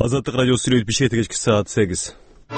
Азаттык радиосу сүйлөп бишети кечки саат 8.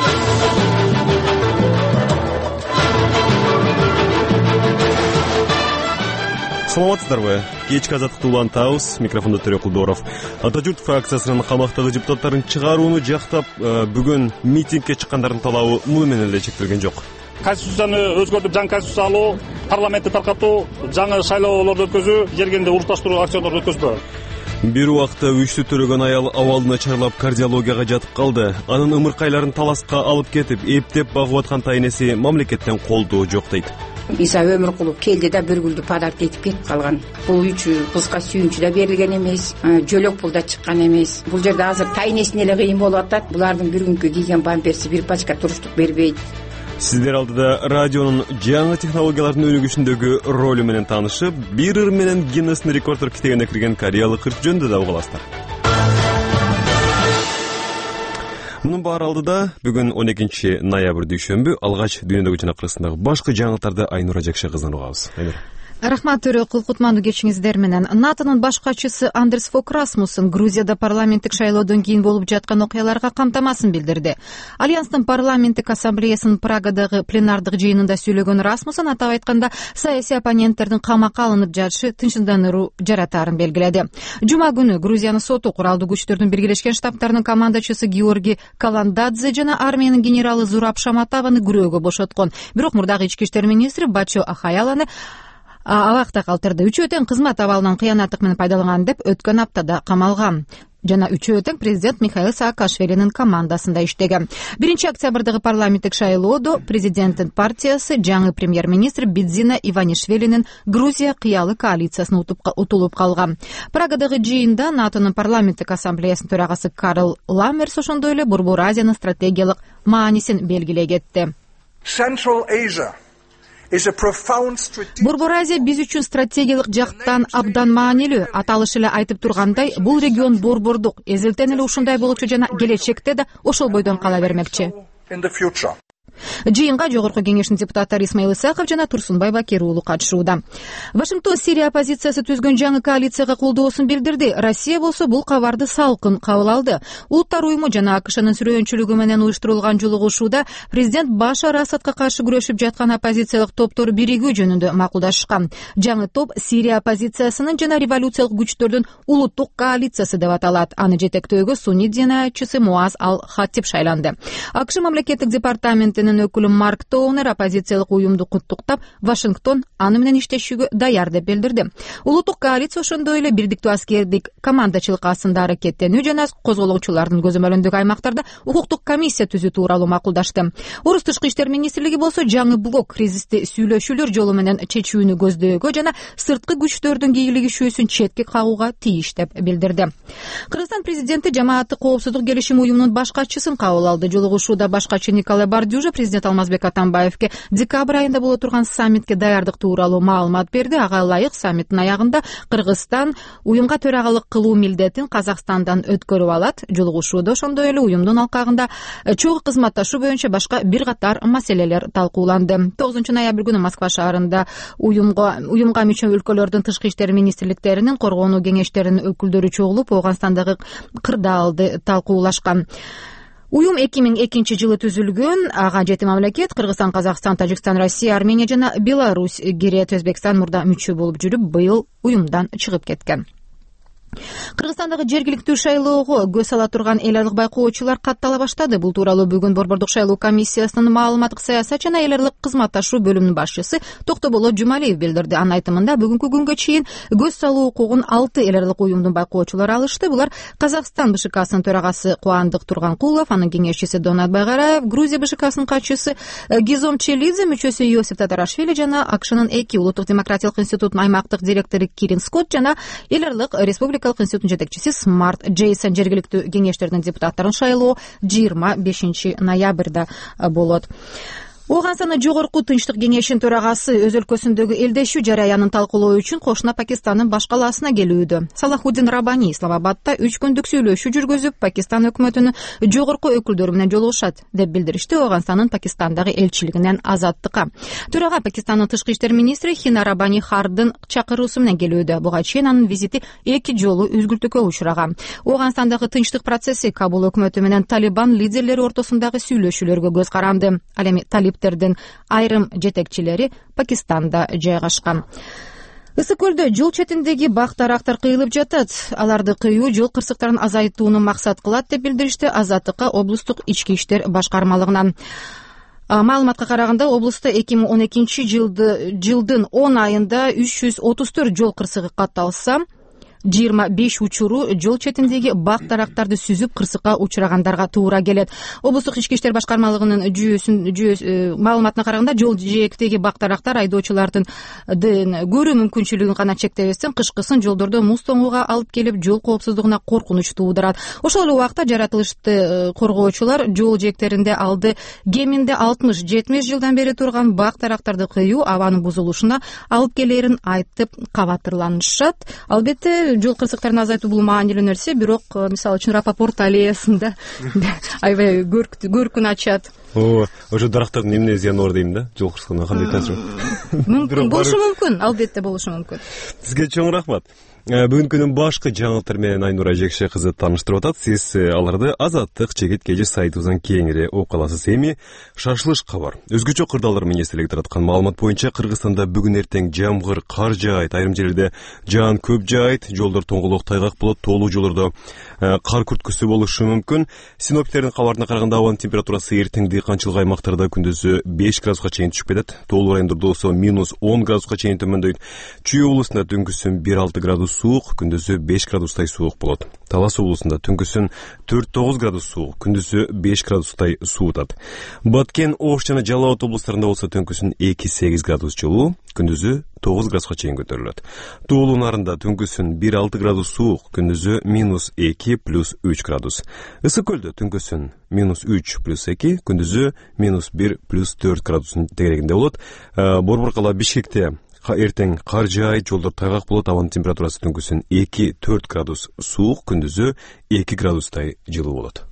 Саламатсыздарбы? Кечки азаттыкты улантабыз. Микрофондо Төрө Кулдоров. Ата журт фракциясынын камактагы депутаттарын чыгарууну жактап, бүгүн митингге чыккандардын талабы муну менен эле чектелген жок. Конституцияны өзгөртүп, жаңы конституция алуу, парламентти таркатуу, жаңы шайлоолорду өткөзүү, жергенде урукташтыруу акциондорду өткөзбөө. Бир убакта үчтү төрөгөн аял абалына чарлап кардиологияга жатып калды. Анын ымыркайларын таласка алып кетип, эптеп багып аткан тайнеси мамлекеттен колдоо жок дейт. Иса Өмүркулов келди да бир гүлдү подарок этип кетип калган. Бул үчү кызга сүйүнчү да берилген эмес, жөлөк пул да чыккан эмес. Бул жерде азыр тайнесине эле кыйын болуп атат. Булардын бир күнкү кийген бамперси бир пачка туруштук бербейт. Сиздер алдыда радионун жаңы технологиялардын өнүгүшүндөгү ролу менен таанышып, бир ыр менен Гиннестин рекордтор китебине кирген кореялык ырк жөнүндө да угаласыздар. Мунун баары алдыда бүгүн 12 ноябрь дүйшөмбү алгач дүйнөдөгү жана Кыргызстандагы башкы жаңылыктарды Айнура Жакшыкызынан угабыз. Айнура. Рахмат Төрөкул, кутмандуу кечиңиздер менен. НАТОнун баш катчысы Андерс Фог Расмуссен Грузияда парламенттик шайлоодон кийин болуп жаткан окуяларга камтамасын билдирди. Альянстын парламенттик ассамблеясынын Прагадагы пленардык жыйынында сүйлөгөн Расмуссен атап айтканда саясий оппоненттердин камакка алынып жатышы тынчсыздандыруу жаратаарын белгиледи. Жума күнү Грузиянын соту куралдуу күчтөрдүн Биргелешкен Штаттарынын командачысы Георгий Каландадзе жана армиянын генералы Зураб Шаматованы күрөөгө бошоткон. Бирок мурдагы ички иштер министри Бачо Ахаяланы абакта калтырды. Үчөө тең кызмат абалынан кыянаттык менен пайдаланган деп өткөн аптада камалган. Жана үчөө тең президент Михаил Саакашвилинин командасында иштеген. 1 октябрдагы парламенттик шайлоодо президенттин партиясы жаңы премьер-министр Бидзина Иванишвилинин Грузия кыялы коалициясына утулуп калган. Прагадагы жыйында НАТОнун парламенттик ассамблеясынын төрагасы Карл Ламмерс ошондой эле Борбор Азиянын стратегиялык маанисин белгилей кетти. Борбор Азия биз үчүн стратегиялык жактан абдан маанилүү. Аталыш эле айтып тургандай, бул регион борбордук, эзелтен эле ушундай болчу жана келечекте да ошол бойдон кала бермекчи. Жыйынга Жогорку кеңештин депутаттары Исмаил Исаков жана Турсунбай Бакир уулу катышууда. Вашингтон Сирия оппозициясы түзгөн жаңы коалицияга колдоосун билдирди. Россия болсо бул кабарды салкын кабыл алды. Улуттар уюму жана АКШнын сүрөөнчүлүгү менен уюштурулган жолугушууда президент Башар Асадка каршы күрөшүп жаткан оппозициялык топтор биригүү жөнүндө макулдашышкан. Жаңы топ Сирия оппозициясынын жана революциялык күчтөрдүн улуттук коалициясы деп аталат. Аны жетектөөгө сунни динаятчысы Муаз Ал-Хаттиб шайланды. АКШ мамлекеттик департаментинин өкүлү Марк Тоунер оппозициялык уюмду куттуктап, Вашингтон аны менен иштешүүгө даяр деп билдирди. Улуттук коалиция ошондой эле бирдиктүү аскердик командачылык астында аракеттенүү жана козголоочулардын көзөмөлүндөгү аймактарда укуктук комиссия түзүү тууралуу макулдашты. Орус тышкы иштер министрлиги болсо жаңы блок кризисти сүйлөшүүлөр жолу менен чечүүнү көздөөгө жана сырткы күчтөрдүн кийлигишүүсүн четке кагууга тийиш деп билдирди. Кыргызстан президенти жамааттык коопсуздук келишим уюмунун баш катчысын кабыл алды. Жолугушууда баш катчы Николай Бардюжа президент Алмазбек Атамбаевке декабрь айында боло турган саммитке даярдык тууралуу маалымат берди. Ага ылайык саммиттин аягында Кыргызстан уюмга төрагалык кылуу милдетин Казакстандан өткөрүп алат. Жолугушууда ошондой эле уюмдун алкагында чогуу кызматташуу боюнча башка бир катар маселелер талкууланды. 9 ноябрь күнү Москва шаарында уюмга мүчө өлкөлөрдүн тышкы иштер министрликтеринин коргонуу кеңештеринин өкүлдөрү чогулуп, Ооганстандагы кырдаалды талкуулашкан. Уюм 2002 жылы түзүлгөн. Ага 7 мамлекет — Кыргызстан, Казакстан, Тажикстан, Россия, Армения жана Беларусь кирет. Өзбекстан мурда мүчө болуп жүрүп, быйыл уюмдан чыгып кеткен. Кыргызстандагы жергиликтүү шайлоого көз ала турган эл аралык байкоочулар каттала баштады. Бул тууралуу бүгүн Борбордук шайлоо комиссиясынын маалыматтык саясат жана эл аралык кызматташуу бөлүмүнүн башчысы Токтоболо Жумалиев билдирди. Анын айтымында бүгүнкү күнгө чейин көз салуу укугун 6 эл аралык уюмдун байкоочулары алышты. Булар Казакстан БШКсынын төрагасы Кубандык Турганкулов, анын кеңешчиси Донат Байгараев, Грузия БШКсынын катчысы Гизом Челидзе, мүчөсү Иосиф Татарашвили жана АКШнын ЭКИ улуттук демократиялык институтунун аймактык директору Кирин Скотт жана эл аралык республика институттун жетекчиси Смарт Джейсон. Жергиликтүү кеңештердин депутаттарын шайлоо 25 ноябрда болот. Ооған саны жогорку Тынчтык кеңешинин төрагасы өз өлкөсүндөгү элдешүү жараянын талкуулоо үчүн кошуна Пакистандын баш калаасына келүүдө. Салахуддин Раббани Исламабадда 3 күндүк сүйлөшүү жүргүзүп, Пакистан өкмөтүнүн жогорку өкүлдөрү менен жолугушат, деп билдиришти Ооганстандын Пакистандагы элчилигинен Азаттыкка. Төрага Пакистандын тышкы иштер министри Хина Раббани Хардын чакыруусу менен келүүдө. Буга чейин анын визити 2 жолу үзгүлтүүккө учураган. Ооганстандагы тынчтык процесси Кабул өкмөтү менен Талибан лидерлери ортосундагы сүйлөшүүлөргө көз каранды. Ал эми талибтердин айрым жетекчилери Пакистанда жайгашкан. Ысык көлдө жол четиндеги бак-дарактар кыйылып жатат. Аларды кыюу жол кырсыктарын азайтууну максат кылат, деп билдиришти Азаттыкка облустук ички иштер башкармалыгынан. Маалыматка караганда, облустта 2012 жылдын 10 айында 334 жол кырсыгы катталса, 25 учуру жол четиндеги бак-дарактарды сүзүп кырсыкка учурагандарга туура келет. Облустук ички иштер башкармалыгынын маалыматына караганда, жол жээктеги бак-дарактар айдоочулардын көрүү мүмкүнчүлүгүн гана чектебестен, кышкысын жолдордо муз тоңууга алып келип, жол коопсуздугуна коркунуч туудурат. Ошол эле убакта жаратылышты коргоочулар жол жээктеринде алды кеминде 60-70 жылдан бери турган бак-дарактарды кыюу абанын бузулушуна алып келерин айтып кабатырланышат. Албетте жол кырсыктарын азайтуу бул маанилүү нерсе, бирок мисалы үчүн Рапопорт аллеясында аябай көркүн ачат. Ошо дарактардын эмне зыяны бар дейм да, жол кырсыгына кандай таасир? Мүмкүн болушу мүмкүн, албетте болушу мүмкүн. Сизге чоң рахмат. Бүгүнкү күнүн башкы жаңылыктары менен Айнура Жекше кызы тааныштырып атат. Сиз аларды Азаттык чегит кежи сайтыбыздан кеңири окуп аласыз. Эми шашылыш кабар. Өзгөчө кырдаалдар менен эстелик тараткан маалымат боюнча, Кыргызстанда бүгүн эртең жамгыр, кар жаайт, айрым жерлерде жаан көп жаайт, жолдор тоңголок тайгак болот, тоолуу жолдордо кар күрткүсү болушу мүмкүн. Синоптиктердин кабарына караганда, абанын температурасы эртең дыйканчылык аймактарда күндүзү 5 градуска чейин түшүп кетет, тоолуу райондордо болсо -10 градуска чейин төмөндөйт. Чүй облусунда түнкүсүн 1-6 градус суук, күндүзү 5 градустай суук болот. Талас облусунда түнкүсүн 4-9 градус суук, күндүзү 5 градустай суутат. Баткен, Ош жана Жалал Абад облустарында болсо түнкүсүн 2-8 градус жылуу, күндүзү 9 градуска чейин көтөрүлөт. Тоолуу нарында түнкүсүн 1-6 градус суук, күндүзү -2 + 3 градус. Ысык көлдө түнкүсүн -3 + 2, күндүзү -1 + 4 градустун тегерегинде болот. Борбор кала Бишкекте эртең кар жаайт, жолдор тайгак болот, абанын температурасы түнкүсүн 2-4 градус суук, күндүзү 2 градустай жылуу болот.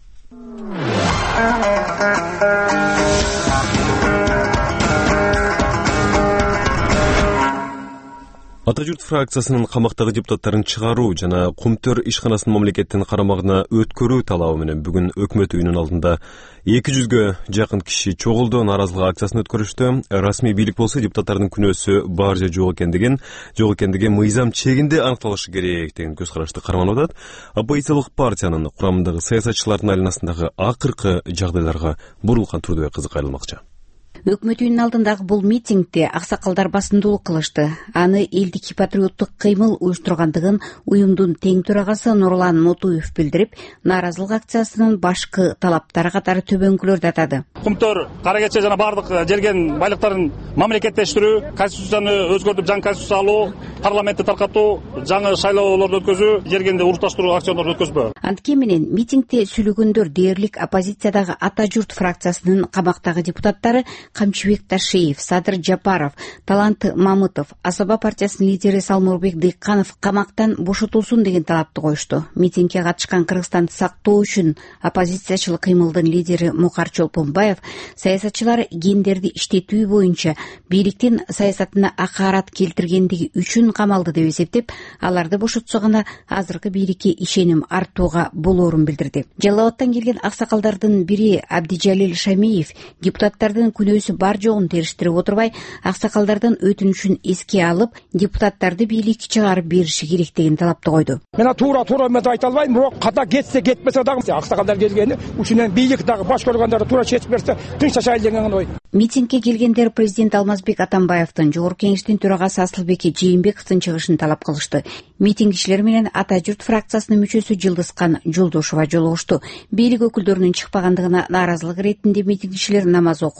Ата журт фракциясынын камактагы депутаттарын чыгаруу жана Кумтөр ишканасынын мамлекеттин карамагына өткөрүү талабы менен бүгүн өкмөт үйүнүн алдында 200-гө жакын киши чогулду, нааразылык акциясын өткөрүштү. Расмий бийлик болсо депутаттардын күнөөсү бар же жок экендиги мыйзам чегинде аныкталышы керек деген көз карашты карманып атат. Оппозициялык партиянын курамындагы саясатчылардын айланасындагы акыркы жагдайларга бурулган Турдубек кызы кайрылмакчы. Өкмөт үйүнүн алдындагы бул митингде аксакалдар басымдуулук кылышты. Аны элдик патриоттук кыймыл уюштургандыгын уюмдун тең төрагасы Нурлан Мотуев билдирип, нааразылык акциясынын башкы талаптары катары төбөңкүлөрдү атады. Кумтөр кара кече жана бардык жерген байлыктарын мамлекеттештирүү, конституцияны өзгөртүп жаңы конституция алуу, парламентти таркатуу, жаңы шайлоолорду өткөзүү, жергенде урушташтыруу акциондорду өткөзбөө. Антке менен митингде сүйлөгөндөр дээрлик оппозициядагы Ата журт фракциясынын камактагы депутаттары Камчыбек Ташиев, Садыр Жапаров, Таланты Мамытов, Асаба партиясынын лидери Салмурбек Дыйканов камактан бошотулсун деген талапты коюшту. Митингге катышкан Кыргызстанды сактоо үчүн оппозициячыл кыймылдын лидери Мукар Чолпонбаев саясатчылар гендерди иштетүү боюнча бийликтин саясатына акаарат келтиргендиги үчүн камалды деп эсептеп, аларды бошотсо гана азыркы бийликке ишеним артууга болоорун билдирди. Жалал Абадтан келген аксакалдардын бири Абдижалил Шамиев депутаттардын күнөөсү бар жогун териштирип отурбай, аксакалдардын өтүнүчүн эске алып, депутаттарды бийликке чыгарып бериши керек деген талапты койду. Мен туура мен айта албайм, бирок ката кетсе кетпесе дагы аксакалдар келгени үчүнөн бийлик дагы баш көргөндөрдү туура чечип берсе тынч жашайлы деген ой. Митингге келгендер президент Алмазбек Атамбаевдин, Жогорку кеңештин төрагасы Асылбек Жээнбековдун чыгышын талап кылышты. Митинг кишилери менен Ата журт фракциясынын мүчөсү Жылдызкан Жолдошова жолугушту. Бийлик өкүлдөрүнүн чыкпагандыгына нааразылык иретинде митинг кишилери намаз окуп, бата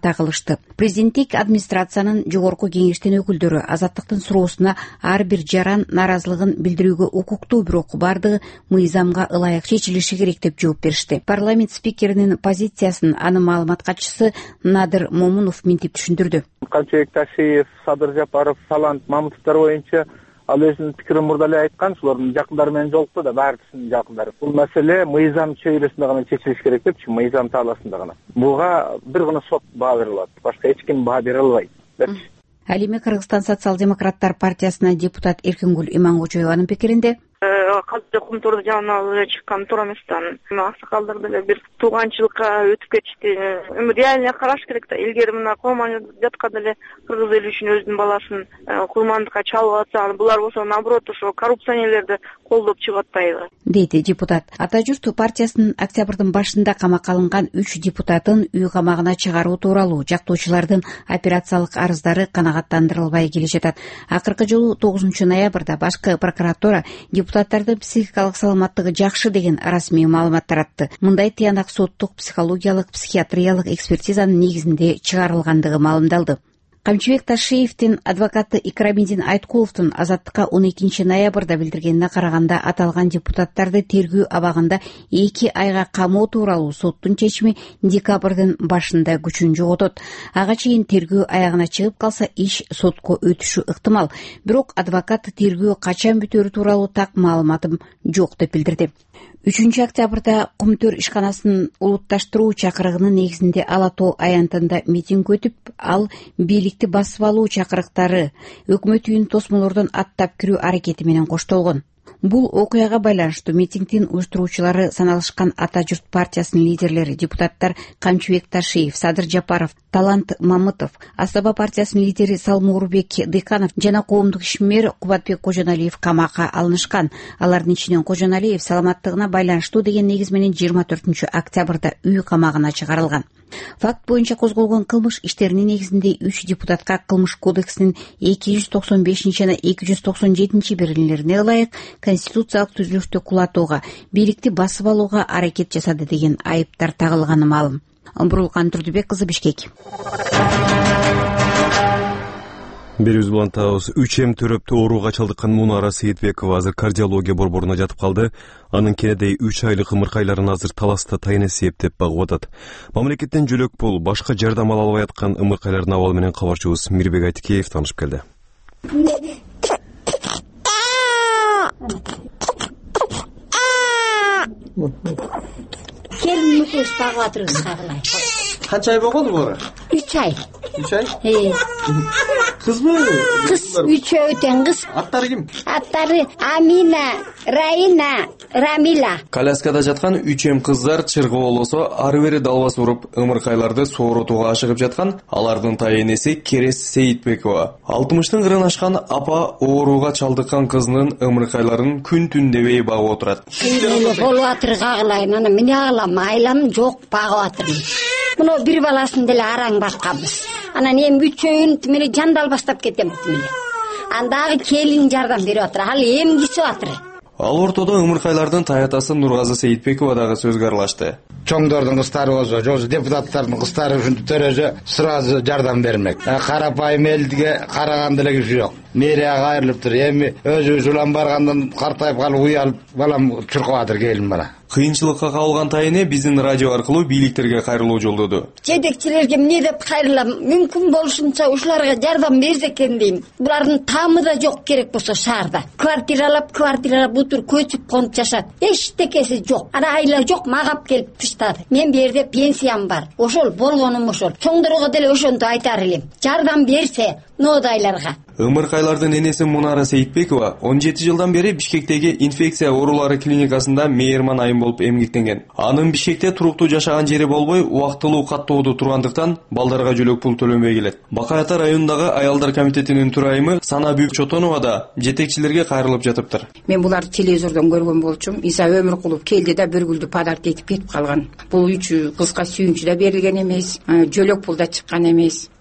да кылышты. Президенттик администрациянын жогорку кеңештин өкүлдөрү азаттыктын суроосуна ар бир жаран нааразылыгын билдирүүгө укуктуу, бирок бардыгы мыйзамга ылайык чечилиши керек деп жооп беришти. Парламент спикеринин позициясын анын маалымат катчысы Надыр Момунов мынтип түшүндүрдү. Камчыбек Ташиев, Садыр Жапаров, Талант Мамытовдор боюнча ал өзүнүн пикирин мурда эле айткан, шулардын жакындары менен жолукту да, баарысынын жакындары. Бул маселе мыйзам чөйрөсүндө гана чечилиш керек депчи, мыйзам тааласында гана. Буга бир гана сот баа бере алат, башка эч ким баа бере албайт депчи. Ал эми Кыргызстан социал-демократтар партиясына депутат Эркингүл Имангочоеванын пикиринде казыр Кумтурду жанынан эле чыккан туура эмес да. Аксакалдар деле бир тууганчылыкка өтүп кетишти. Эми реально караш керек да. Илгери мына курман жатканда эле кыргыз эли үчүн өзүнүн баласын курмандыкка чалып атса, булар болсо наоборот ошо коррупционерлерди колдоп чыгып атпайбы, дейт депутат. Ата журт партиясынын октябрдын башында камакка алынган 3 депутатын үй камагына чыгаруу тууралуу жактоочулардын операциялык арыздары канагаттандырылбай келе жатат. Акыркы жолу 9 ноябрда башкы прокуратура депутаттардын психикалык саламаттыгы жакшы деген расмий маалымат таратты. Мындай тыянак соттук, психологиялык, психиатриялык экспертизанын негизинде чыгарылгандыгы маалымдалды. Камчыбек Ташиевдин адвокаты Икрамидин Айткуловдун азаттыкка 12 ноябрда билдиргенине караганда, аталган депутаттарды тергөө абагында 2 айга камоо тууралуу соттун чечими декабрдын башында күчүн жоготот. Ага чейин тергөө аягына чыгып калса, иш сотко өтүшү ыктымал. Бирок адвокат тергөө качан бүтөрү тууралуу так маалыматым жок деп билдирди. 3 октябрда Кумтөр ишканасынын улутташтыруу чакырыгынын негизинде Ала Тоо аянтында митинг өтүп, ал бийликти басып алуу чакырыктары өкмөт үйүн тосмолордон аттап кирүү аракети менен коштолгон. Бул окуяга байланыштуу митингдин уюштуруучулары саналышкан Ата журт партиясынын лидерлери депутаттар Камчыбек Ташиев, Садыр Жапаров, Талант Мамытов, Асаба партиясынын лидери Салмуурбек Дыйканов жана коомдук ишмер Кубатбек Кожоналиев камакка алынышкан. Алардын ичинен Кожоналиев саламаттыгына байланыштуу деген негиз менен 24 октябрда үй камагына чыгарылган. Факт боюнча козголгон кылмыш иштеринин негизинде 3 депутатка кылмыш кодексинин 295 жана 297 берилмелерине ылайык конституциялык түзүлүштү кулатууга, бийликти басып алууга аракет жасады деген айыптар тагылганы маалым. Бурулкан Турдубек кызы, Бишкек. Берүүбүз улантабыз. 3М төрөптө ооруга чалдыккан Мунара Сейитбекова азыр кардиология борборуна жатып калды. Анын кенедей 3 айлык ымыркайларын азыр таласта тайнеси эптеп багып атат. Мамлекеттен жөлөк пул, башка жардам ала албай аткан ымыркайлардын абалы менен кабарчыбыз Мирбек Айтикеев таанышып келди. Келин мукуш багып атырбыз кагылай. Канча ай болгонду бора? 3 ай. 3 ай? Кызбы? Кыз, 3 өтөн кыз. Аттары ким? Аттары Амина, Раина, Рамила. Коляскада жаткан 3М кыздар чыргоолосо ары бери далбас уруп ымыркайларды сооротууга ашыгып жаткан. Алардын тайенеси Керес Сейитбекова. 60-тын кырын ашкан апа ооруга чалдыккан кызынын ымыркайларын күн түн дебей багып отурат. Болуп атыр кагылайын, аны эмне кылам, айлам жок, багып атырмын. Мына бир баласын деле араң бакканбыз. Анан эми 3 мени жандал баштап кетем мени. Андагы келин жардам берип атыр, ал эмгиси атыр. Ал ортодо ымыркайлардын таятасы Нургазы Сейитбекова дагы сөзгө аралашты. Чоңдордун кыздары болсо, жок депутаттардын кыздары ушинтип төрөсө, сразу жардам бермек. Карапайым элге караган деле киши жок. Мэрия кайрылыптыр. Эми өзүбүз улам баргандан картайып калып уялып, балам чуркап атыр келин бала. Кыйынчылыкка кабылган тайыне биздин радио аркылуу бийликтерге кайрылуу жолдоду. Жетекчилерге эмне деп кайрылам? Мүмкүн болушунча ушуларга жардам берсе экен дейм. Булардын таамы да жок керек болсо шаарда. Квартиралап бутур көчүп конуп жашат. Эчтекеси жок. Ана айла жок, магап келип тыштады. Мен бу жерде пенсиям бар. Ошол болгонум ошол. Чоңдорго деле ошонтип айтар элем. Жардам берсе ноодайларга. Ымыркайлардын энеси Мунара Сейитбекова 17 жылдан бери Бишкектеги инфекция оорулары клиникасында мейирман айым болуп эмгектенген. Анын Бишкекте туруктуу жашаган жери болбой, убактылуу каттоодо тургандыктан балдарга жөлөк пул төлөнбөй келет. Бакай Ата районундагы аялдар комитетинин төрайымы Сана Чотонова да жетекчилерге кайрылып жатыптыр. Мен буларды телевизордон көргөн болчумун. Иса Өмүркулов келди да бир гүлдү подарок этип кетип калган. Бул 3 кызга сүйүнчү да берилген эмес, жөлөк пул да чыккан эмес.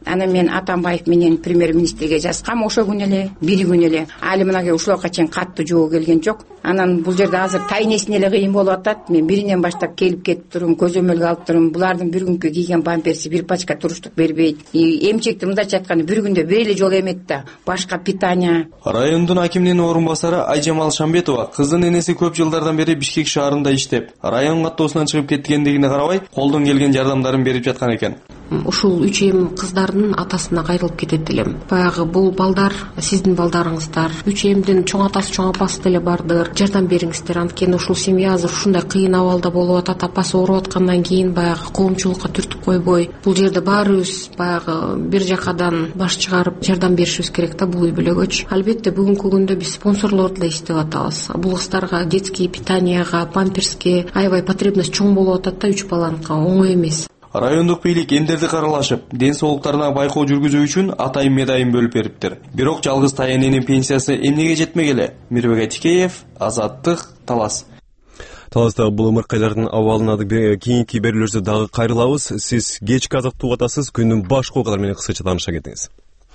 Анан мен Атамбаев менен премьер-министрге жазгам ошо күнү эле, бир күнү эле. Али мынага ушулга чейин каттуу жооп келген жок. Анан бул жерде азыр тайнесин эле кыйын болуп атат. Мен биринен баштап келип кетип турум, көзөмөлгө алып турум. Булардын бир күнкү кийген бамперси бир пачка туруштук бербейт. Эмчекти мындайча айтканда бир күндө бир эле жолу эмет да. Башка питание. Райондун акиминин орун басары Айжамал Шамбетова кыздын энеси көп жылдардан бери Бишкек шаарында иштеп, район каттоосунан чыгып кеткендигине карабай, колдон келген жардамдарын берип жаткан экен. Ушул 3 эм кыздардын атасына кайрылып кетет элем. Баягы бул балдар сиздин балдарыңыздар. 3 эмдин чоң атасы, чоң апасы деле бардыр. Жардам бериңиздер. Анткени ушул семья азыр ушундай кыйын абалда болуп атат. Апасы ооруп аткандан кийин баягы коомчулукка түртүп койбой, бул жерде баарыбыз баягы бир жакадан баш чыгарып жардам беришибиз керек да бул үй бүлөгөчү. Албетте бүгүнкү күндө биз спонсорлорду да издеп атабыз. Бул кыздарга детский питанияга, памперске аябай потребность чоң болуп атат да 3 баланыкка оңой эмес. Райондук бийлик эндерди каралашып, ден соолуктарына байкоо жүргүзүү үчүн атайын медайым бөлүп бериптир. Бирок жалгыз таяненин пенсиясы эмнеге жетмек эле? Мирбек Айтикеев, Азаттык, Талас. Таласта бул ымыркайлардын абалына кийинки берүүлөрдө дагы кайрылабыз. Сиз кечки азаттык угуп атасыз, күндүн башкы окуялары менен кыскача тааныша кетиңиз.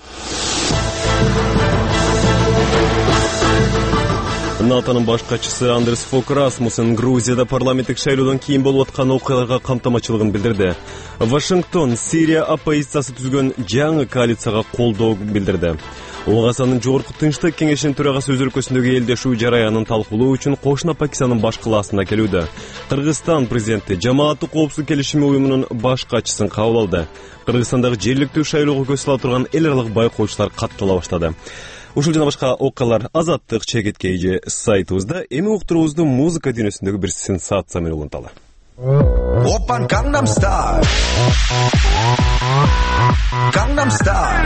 НАТОнун баш катчысы Андерс Фок Расмуссен Грузияда парламенттик шайлоодон кийин болуп аткан окуяларга камтамачылыгын билдирди. Вашингтон Сирия оппозициясы түзгөн жаңы коалицияга колдоо билдирди. ОГАСанын жогорку тынчтык кеңешинин төрагасы өз өлкөсүндөгү элдешүү жараянын талкуулоо үчүн кошуна Пакистандын баш калаасына келүүдө. Кыргызстан президенти Жамааттык коопсуздук келишими уюмунун баш катчысын кабыл алды. Кыргызстандагы жергиликтүү шайлоого көз сала турган эл аралык байкоочулар каттала баштады. Ушул жана башка окуялар Азаттык чегеткейжи сайтыбызда. Эми уктуруубузду музыка дүйнөсүндөгү бир сенсация менен уланталы. Опан Gangnam Style. Gangnam Style.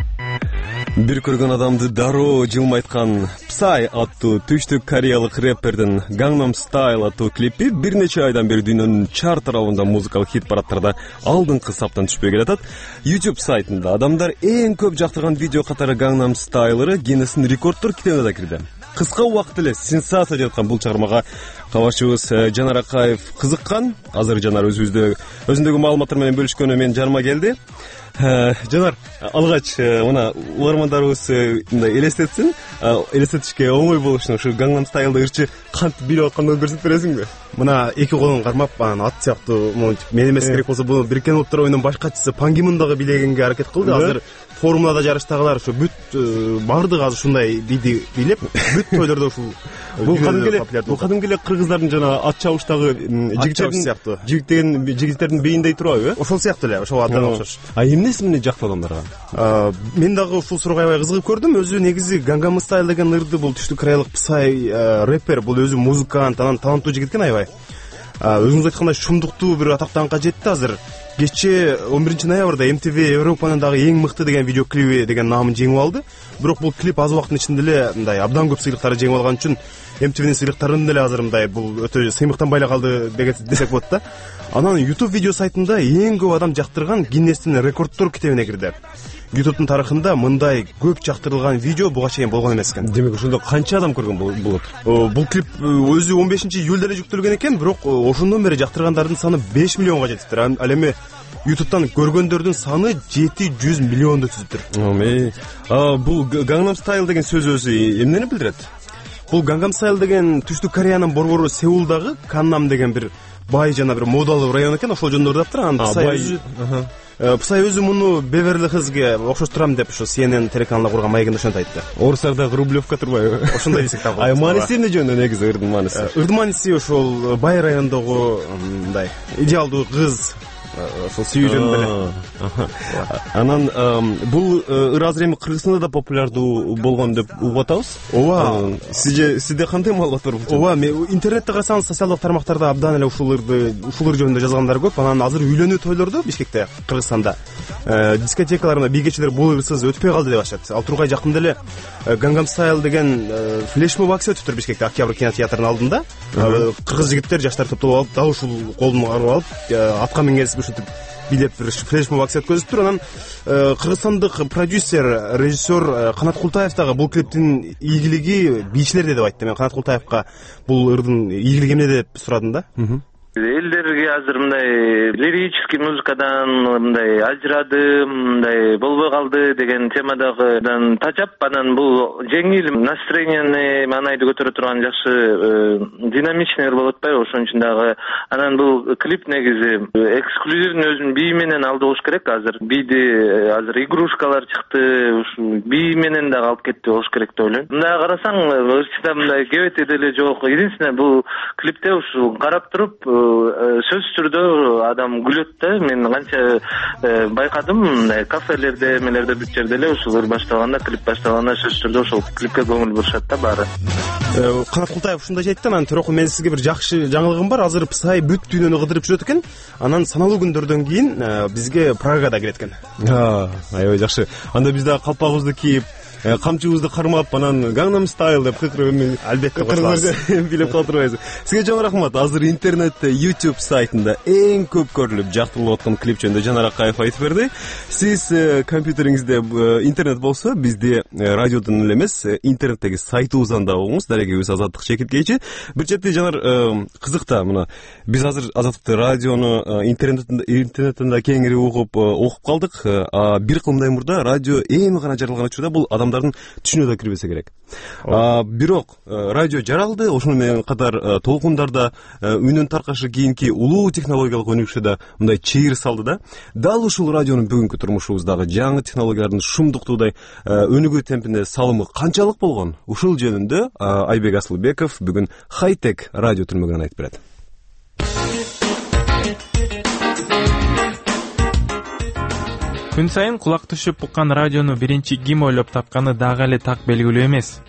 Бир көргөн адамды дароо жылмайткан Psy аттуу түштүк кореялык рэпердин Gangnam Style аттуу клипи бир нече айдан бери дүйнөнүн чарт тарабында музыкалык хит парадтарда алдыңкы саптан түшпөй келатат. YouTube сайтында адамдар эң көп жактырган видео катары Gangnam Style'ы Гиннестин рекорддор китебине да кирди. Кыска убакыт эле сенсация жараткан бул чыгармага кабарчыбыз Жанар Акаев кызыккан. Азыр Жанар өзүндөгү маалыматтар менен бөлүшкөнү мен жарыма келди. Жанар, алгач мына угармандарыбыз мындай элестетсин, элестетишке оңой болушун ушу Gangnam Style'ды ырчы кантип билип аткандыгын көрсөтүп бересиңби? Мына эки колун кармап, анан ат сыяктуу мен эмес керек болсо буну Бириккен Улуттар оюнунун баш катчысы Пан Ги Мун дагы билегенге аракет кылды. Азыр формулада жарыштагылар ушу бүт бардыгы азыр ушундай биди билеп, бүт тойлордо ушул бул кадимки эле кыргыздардын жана ат чабыштагы жигиттердин бейиндей турабы? Ошол сыяктуу эле, ошого абдан окшош. А эмнеси мени жакты адамдарга? Мен дагы ушул суроо аябай кызыгып көрдүм. Өзү негизи Gangnam Style деген ырды бул түштүк кореялык Psy рэпер, бул өзү музыкант, анан таланттуу жигит экен аябай. Өзүңүз айткандай шумдуктуу бир атактанга жетти азыр. Кечээ 11 ноябрда MTV Европанын дагы эң мыкты деген видеоклиби деген наамын жеңип алды. Бирок бул клип аз убакыттын ичинде эле мындай абдан көп сыйлыктарды жеңип алган үчүн MTVнин сыйлыктарын деле азыр мындай бул өтө сыймыктанбай калды десек болот да. Анан YouTube видео сайтында эң көп адам жактырган Гиннестин рекорддор китебине кирди. YouTube'дун тарыхында мындай көп жактырылган видео буга чейин болгон эмес экен. Демек ошондо канча адам көргөн болот? Бул клип өзү 15-июлда эле жүктөлгөн экен, бирок ошондон бери жактыргандардын саны 5 миллионго жетиптир. Ал эми YouTube'дан көргөндөрдүн саны 700 миллионду түзүптүр. Бул Gangnam Style деген сөз өзү эмнени билдирет? Бул Gangnam Style деген түштүк Кореянын борбору Сеулдагы Каннам деген бир бай жана бир модалуу район экен, ошол жөнүндө ырдаптыр. Анан Psy өзү муну Беверли Хиллзге окшоштурам деп ошо CNN телеканалына курган маегинде ошентип айтты. Орустарда Рублевка турбайбы? Ошондой десек да болот. Мааниси эмне жөнүндө негизи ырдын мааниси? Ырдын мааниси ошол бай райондогу мындай идеалдуу кыз, ошол сүйүү жөнүндө эле. Анан бул ыр азыр эми Кыргызстанда да популярдуу болгон деп угуп атабыз. Ооба. Сизде кандай маалымат бар? Ооба, интернетте карасаңыз социалдык тармактарда абдан эле ушул ыр жөнүндө жазгандар көп. Анан азыр үйлөнүү тойлордо Бишкекте, Кыргызстанда дискотекаларында бийгечилер бул ырсыз өтпөй калды деп атышат. Ал тургай жакында эле Gangnam Style деген флешмоб акция өтүптүр Бишкекте, Октябрь кинотеатрынын алдында. Кыргыз жигиттер, жаштар топтолуп алып, дал ушул колун карып алып, атка мингенип ушинтип билеп бир флешмоб акция өткөзүптүр. Анан кыргызстандык продюсер, режиссер Канат Култаев дагы бул клиптин ийгилиги бийчилерде деп айтты. Мен Канат Култаевка бул ырдын ийгилиги эмне деп сурадым да. элдерге азыр мындай лирический музыкадан мындай ажырадым, мындай болбой калды деген темадагыдан тажап, анан бул жеңил настроениени маанайды көтөрө турган жакшы динамичный болуп атпайбы, ошон үчүн дагы анан бул клип негизи эксклюзивный өзүнүн бии менен алды болуш керек. Азыр бийди азыр игрушкалар чыкты, ушу бии менен дагы алып кетти болуш керек деп ойлойм. Мындай карасаң ырчыда мындай кебети деле жок. Единственное бул клипте ушу карап туруп сөзсүз түрдө адам күлөт да. Мен канча байкадым, мындай кафелерде, эмелерде бүт жерде эле ушул ыр башталганда, клип башталганда сөзсүз түрдө ошол клипке көңүл бурушат да баары. Канат Култаев ушундай айтты, анан Төрөкул, мен сизге бир жакшы жаңылыгым бар. Азыр Псай бүт дүйнөнү кыдырып жүрөт экен. Анан саналуу күндөрдөн кийин бизге Прагада келет экен. Аябай жакшы. Анда биз да калпагыбызды кийип, камчыбызды кармап, анан Gangnam Style деп кыркырып, албетте кыргыздар билип калтырбайбыз. Сизге чоң рахмат. Азыр интернетте YouTube сайтында эң көп көрүлүп жактырылып аткан клип жөнүндө Жанар Акаев айтып берди. Сиз компьютериңизде интернет болсо, бизде радиодон эле эмес, интернеттеги сайтыбыздан да угуңуз, дарегибиз Азаттык Чекиткейчи. Бир чети Жанар кызык да, мына биз азыр Азаттыкты радиону интернеттен да кеңири угуп калдык. Бир кыл мындай мурда радио эми гана жаралган учурда бул адамдардын түшүнө да кирбесе керек. Бирок радио жаралды, ошону менен катар толкундарда үнүн таркашы кийинки улуу технологиялык өнүгүшү да мындай чыйыр салды да. Дал ушул радионун бүгүнкү турмушубуздагы жаңы технологиялардын шумдуктуудай өнүгүү темпине салымы канчалык болгон? Ушул жөнүндө Айбек Асылбеков бүгүн хай-тек радио түрмөгүнөн айтып берет. Күн сайын кулак түшүп уккан радиону биринчи ким ойлоп тапканы дагы эле так белгилүү эмес.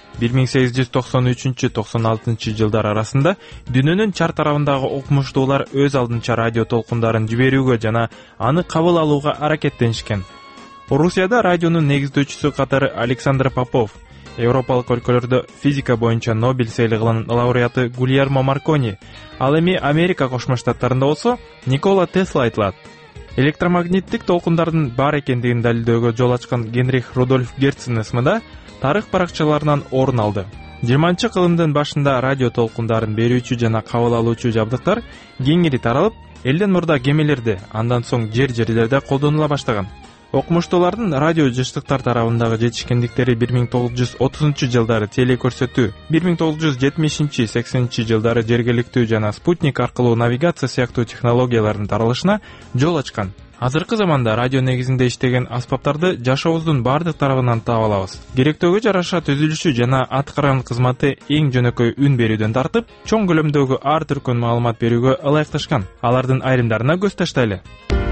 1893-96 жылдар арасында дүйнөнүн чар тарабындагы окумуштуулар өз алдынча радио толкундарын жиберүүгө жана аны кабыл алууга аракеттенишкен. Орусияда радионун негиздөөчүсү катары Александр Попов, Европалык өлкөлөрдө физика боюнча Нобель сыйлыгынын лауреаты Гульермо Маркони, ал эми Америка Кошмо Штаттарында болсо Никола Тесла айтылат. Электромагниттик толкундардын бар экендигин далилдөөгө жол ачкан Генрих Рудольф Герцен ысмыда тарых баракчаларынан орун алды. 20-кылымдын башында радио толкундарын берүүчү жана кабыл алуучу жабдыктар кеңири таралып, элден мурда кемелерде, андан соң жерлерде колдонула баштаган. Окумуштуулардын радио жыштыктар тарабындагы жетишкендиктери 1930 жылдары телекөрсөтүү, 1970-80 жылдары жергиликтүү жана спутник аркылуу навигация сыяктуу технологиялардын таралышына жол ачкан. Азыркы заманда радио негизинде иштеген аспаптарды жашообуздун бардык тарабынан таап алабыз. Керектөөгө жараша түзүлүшү жана аткарган кызматы эң жөнөкөй үн берүүдөн тартып, чоң көлөмдөгү ар түркүн маалымат берүүгө ылайыкташкан. Алардын айрымдарына көз таштайлы.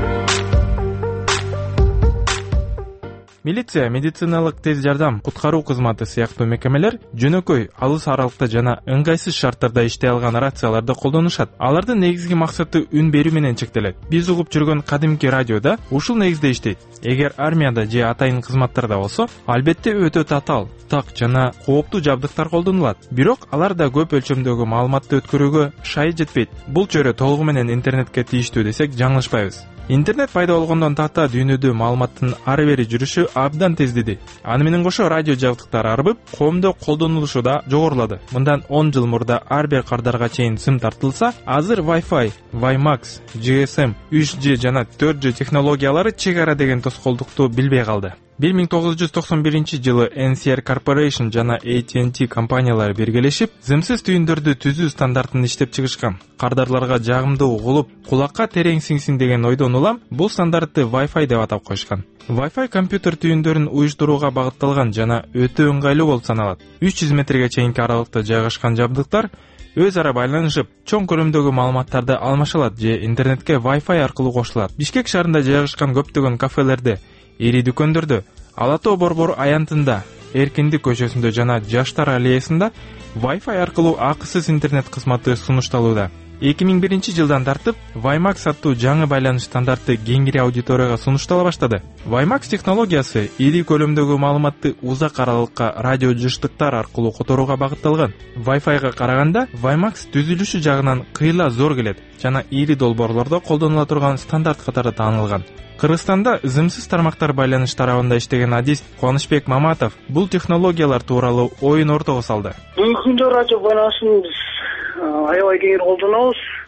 Милиция, медициналык тез жардам, куткаруу кызматы сыяктуу мекемелер жөнөкөй, алыс аралыкта жана ыңгайсыз шарттарда иштей алган рацияларды колдонушат. Алардын негизги максаты үн берүү менен чектелет. Биз угуп жүргөн кадимки радиода ушул негизде иштейт. Эгер армияда же атайын кызматтарда болсо, албетте өтө татаал, так жана кооптуу жабдыктар колдонулат. Бирок алар да көп өлчөмдөгү маалыматты өткөрүүгө шай жетпейт. Бул чөйрө толугу менен интернетке тийиштүү десек жаңылышпайбыз. Интернет пайда болгондон тарта дүйнөдө маалыматтын ары бери жүрүшү абдан тездеди. Аны менен кошо радио жабдыктары арбып, коомдо колдонулушу да жогорулады. Мындан 10 жыл мурда ар бир кардарга чейин сым тартылса, азыр Wi-Fi, WiMAX, GSM, 3G жана 4G технологиялары чек ара деген тоскоолдукту билбей калды. 1991 жылы NCR Corporation жана AT&T компаниялары биргелешип, зымсыз түйүндөрдү түзүү стандартын иштеп чыгышкан. Кардарларга жагымдуу угулуп, кулакка терең сиңсин деген ойдон улам бул стандартты Wi-Fi деп атап коюшкан. Wi-Fi компьютер түйүндөрүн уюштурууга багытталган жана өтө ыңгайлуу болуп саналат. 300 метрге чейинки аралыкта жайгашкан жабдыктар өз ара байланышып, чоң көлөмдөгү маалыматтарды алмашалат же интернетке Wi-Fi аркылуу кошулат. Бишкек шаарында жайгашкан көптөгөн кафелерде, ири дүкөндөрдө, Ала Тоо Борбор аянтында, Эркиндик көчөсүндө жана Жаштар аллеясында Wi-Fi аркылуу акысыз интернет кызматы сунушталууда. 2001 жылдан тартып WiMAX аттуу жаңы байланыш стандарты кеңири аудиторияга сунуштала баштады. WiMAX технологиясы ири көлөмдөгү маалыматты узак аралыкка радио жыштыктар аркылуу которууга багытталган. Wi-Fi'га караганда WiMAX түзүлүшү жагынан кыйла зор келет жана ири долбоорлордо колдонула турган стандарт катары таанылган. Кыргызстанда зымсыз тармактар байланыш тарабында иштеген адист Кубанычбек Маматов бул технологиялар тууралуу оюн ортого салды. Бүгүнкү күндө радио байланышын биз аябай кеңири колдонобуз.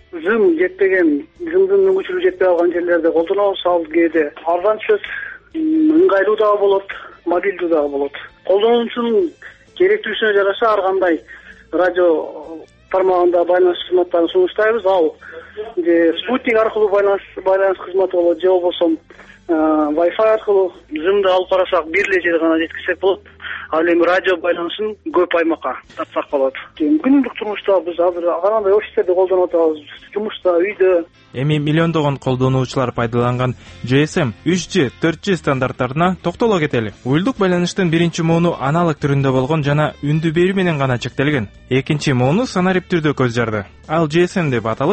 зым жетпеген, зымдын мүмкүнчүлүгү жетпей калган жерлерде колдонобуз. Ал кээде арзан түшөт, ыңгайлуу дагы болот, мобилдүү дагы болот. Колдонуучунун керектүүсүнө жараша ар кандай радио тармагында байланыш кызматтарын сунуштайбыз. Ал спутник аркылуу байланыш кызматы болот, же болбосо Wi-Fi аркылуу зымды алып карасак бир эле жер гана жеткизсек болот. Ал эми радио байланышын көп аймакка тартсак болот. Күнүмдүк турмушта биз азыр кандай офистерде колдонуп атабыз, жумушта, үйдө. Эми миллиондогон колдонуучулар пайдаланган GSM 3G, 4G стандарттарына токтоло кетели. Уюлдук байланыштын биринчи мууну аналог түрүндө болгон жана үндү берүү менен гана чектелген. Экинчи мууну санарип түрдө көз жарды. Ал GSM деп аталып,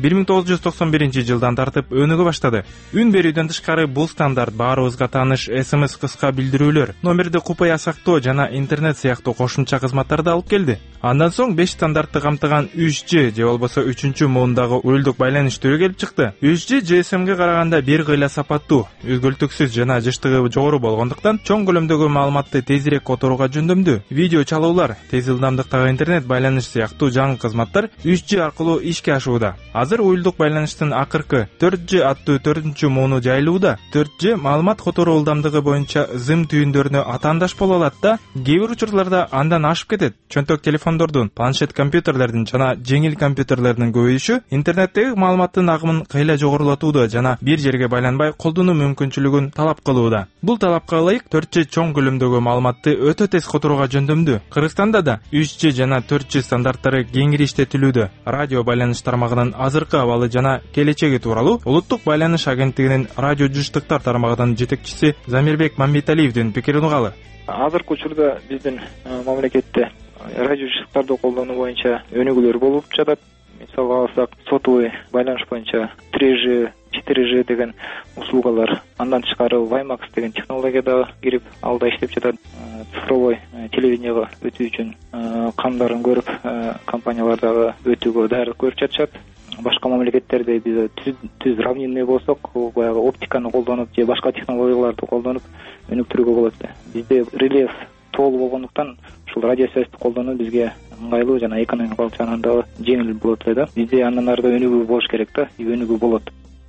1991-жылдан тартып өнүгө баштады. Үн берүүдөн тышкары бул стандарт баарыбызга тааныш SMS кыска билдирүүлөр, номерди купай асактоо жана интернет сыяктуу кошумча кызматтарды алып келди. Андан соң 5 стандартты камтыган 3G же болбосо 3-чү муундагы уюлдук байланыш түрү келип чыкты. 3G GSM'ге караганда бир кыйла сапаттуу, үзгүлтүксүз жана жыштыгы жогору болгондуктан чоң көлөмдөгү маалыматты тезирээк которууга жөндөмдүү. Видео чалуулар, тез ылдамдыктагы интернет байланыш сыяктуу жаңы кызматтар 3G аркылуу ишке ашууда. Азыр уюлдук байланыштын акыркы 4G аттуу 4-чү мууну жайылууда. 4G маалымат которуу ылдамдыгы боюнча зым түйүндөрүнө атаандаш боло алат да, кээ бир учурларда андан ашып кетет. Чөнтөк телефондордун, планшет компьютерлердин жана жеңил компьютерлердин көбөйүшү интернеттеги маалыматтын агымын кыйла жогорулатууда жана бир жерге байланбай колдонуу мүмкүнчүлүгүн талап кылууда. Бул талапка ылайык 4G чоң көлөмдөгү маалыматты өтө тез которууга жөндөмдүү. Кыргызстанда да 3G жана 4G стандарттары кеңири иштетилүүдө. Радио байланыш тармагынын азыркы абалы жана келечеги тууралуу Улуттук байланыш агенттигинин радио жыштыктар тармагынын жетекчиси Замирбек Мамбеталиевдин пикирин угалы. Азыркы учурда биздин мамлекетте радио жыштыктарды колдонуу боюнча өнүгүүлөр болуп жатат. Мисалга алсак, сотовый байланыш боюнча 3G, 4G деген услугалар, андан тышкары WiMAX деген технология да кирип, ал да иштеп жатат. Цифровой телевидениеге өтүү үчүн камдарын көрүп, компаниялар дагы өтүүгө даярдык көрүп жатышат. Башка мамлекеттерде биз түз равнинный болсок, баягы оптиканы колдонуп же башка технологияларды колдонуп өнүктүрүүгө болот. Бизде рельеф тоолуу болгондуктан ушул радио связьти колдонуу бизге ыңгайлуу жана экономикалык жагынан дагы жеңил болот да. Бизде андан ары да өнүгүү болуш керек да, өнүгүү болот.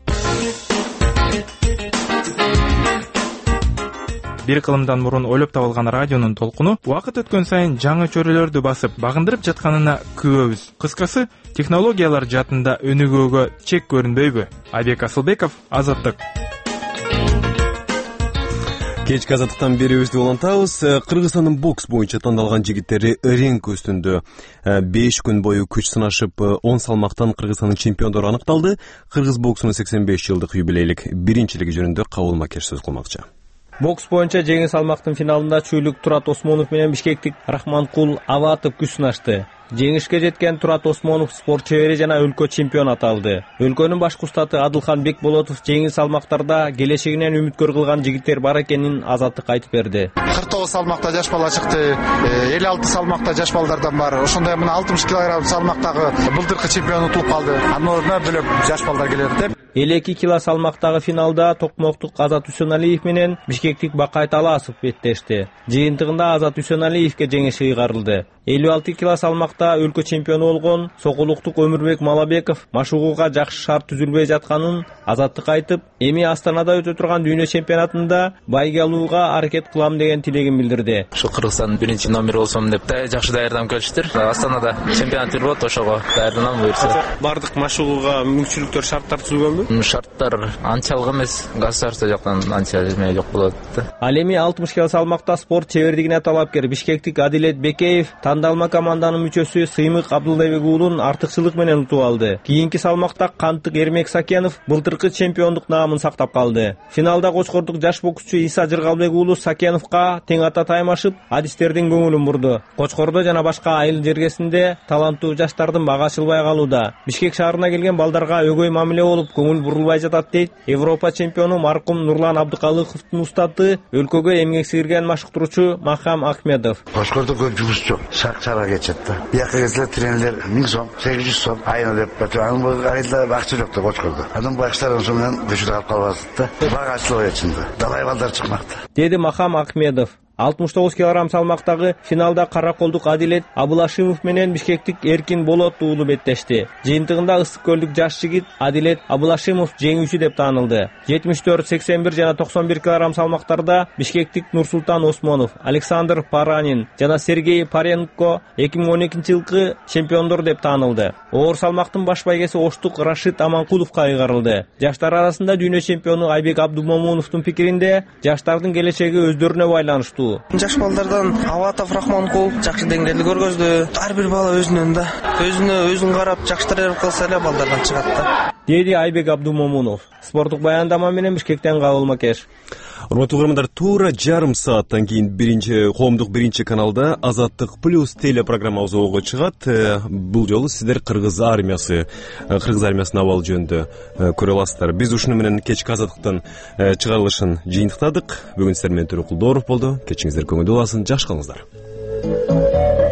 Бир кылымдан мурун ойлоп табылган радионун толкуну убакыт өткөн сайын жаңы чөйрөлөрдү басып, багындырып жатканына күбөбүз. Кыскасы, технологиялар жаатында өнүгүүгө чек көрүнбөйбү? Айбек Асылбеков, Азаттык. Кечки азаттыктан берүүбүздү улантабыз. Кыргызстандын бокс боюнча тандалган жигиттери ринг үстүндө 5 күн бою күч сынашып, 10 салмактан Кыргызстандын чемпиондору аныкталды. Кыргыз боксунун 85 жылдык юбилейлик биринчилиги жөнүндө Кабыл Макеш сөз кылмакчы. Бокс боюнча жеңил салмактын финалында чүйлүк Турат Осмонов менен бишкектик Рахманкул Аватов күч сынашты. Жеңишке жеткен Турат Осмонов спорт чебери жана өлкө чемпион аталды. Өлкөнүн башкы устаты Адылхан Бекболотов жеңил салмактарда келечегинен үмүткөр кылган жигиттер бар экенин Азаттык айтып берди. 49 салмакта жаш бала чыкты, 56 салмакта жаш балдардан бар. Ошондой мына 60 кг салмактагы былтыркы чемпион утулуп калды. Анын ордуна бөлөк жаш балдар келет деп. 52 кг салмактагы финалда Токмоктук Азат Үсөналиев менен бишкектик Бакай Таласов беттешти. Жыйынтыгында Азат Үсөналиевке жеңиш ыйгарылды. 56 кг салмакта өлкө чемпиону болгон Сокулуктук Өмүрбек Малабеков машыгууга жакшы шарт түзүлбөй жатканын Азаттык айтып, эми Астанада өтө турган дүйнө чемпионатында байге алууга аракет кылам деген тилегин билдирди. Ушу Кыргызстандын биринчи номери болсом деп жакшы даярданып келиштир. Астанада чемпионат болот, ошого даярданам буюрса. Бардык машыгууга мүмкүнчүлүктөр, шарттар түзүлгөнбү? Шарттар анчалык эмес, государство жактан анча эме жок болот. Ал эми 60 кг салмакта спорт чебердигине талапкер бишкектик Адилет Бекеев тандалма команданын мүчөсү Сыймык Абдулдайбек уулун артыкчылык менен утуп алды. Кийинки салмакта Кантык Эрмек Сакенов былтыркы чемпиондук наамын сактап калды. Финалда Кочкордук жаш боксчу Иса Жыргалбек уулу Сакеновго тең ата таймашып, адистердин көңүлүн бурду. Кочкордо жана башка айыл жергесинде таланттуу жаштардын бага ачылбай калууда. Бишкек шаарына келген балдарга өгөй мамиле болуп, көңүл бурулбай жатат дейт Европа чемпиону маркум Нурлан Абдыкалыковдун устаты, өлкөгө эмгек сиңирген машыктыруучу Махам Ахмедов. Кочкордо көп жумуш жок, шарчара кетет да. Бияка келсе тренерлер 1000 сом, 800 сом айына деп атат. Анын айылда акча жок да Кочкордо. Анын баштарын сонун көчөдө калып калып атат да. Бага ачылбай чында. Далай балдар чыкмакта. Деди Махам Ахмедов. 69 кг салмактагы финалда караколдук Адилет Абылашимов менен бишкектик Эркин Болот уулу беттешти. Жыйынтыгында ысык көлдүк жаш жигит Адилет Абылашимов жеңүүчү деп таанылды. 74, 81 жана 91 кг салмактарда бишкектик Нурсултан Осмонов, Александр Паранин жана Сергей Паренко 2012-жылкы чемпиондор деп таанылды. Оор салмактын баш байгеси Оштук Рашид Аманкуловго кайгарылды. Жаштар арасында дүйнө чемпиону Айбек Абдумомуновдун пикиринде, жаштардын келечеги өздөрүнө байланыштуу. Жаш балдардан Аватов Рахманкул жакшы деңгээлде көргөздү. Ар бир бала өзүн карап жакшы таярып калса эле балдардан чыгат да. Деди Айбек Абдумомунов. Спорттук баяндама менен Бишкектен Кабыл Макеш. Урматтуу угармандар, туура жарым сааттан кийин коомдук биринчи каналда Азаттык плюс телепрограмма озоого чыгат. Бул жолу сиздер кыргыз армиясынын абалы жөнүндө көрө аласыздар. Биз ушуну менен кечки Азаттыктын чыгарылышын жыйынтыктадык. Бүгүн сиздер менен Төрөкул Дооров болду. Кечиңиздер көңүлдүү болсун, жакшы калыңыздар.